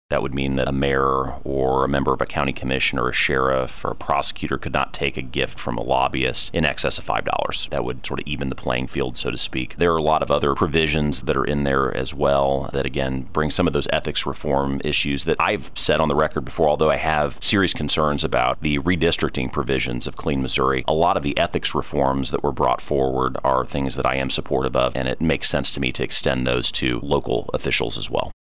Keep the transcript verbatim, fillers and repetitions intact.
That would mean that a mayor or a member of a county commission or a sheriff or a prosecutor could not take a gift from a lobbyist in excess of five dollars. That would sort of even the playing field, so to speak. There are a lot of other provisions that are in there as well that, again, bring some of those ethics reform issues that I've said on the record before, although I have serious concerns about the redistricting provisions of Clean Missouri. A lot of the ethics reforms that were brought forward are things that I am supportive of, and it makes sense to me to extend those to local officials as well.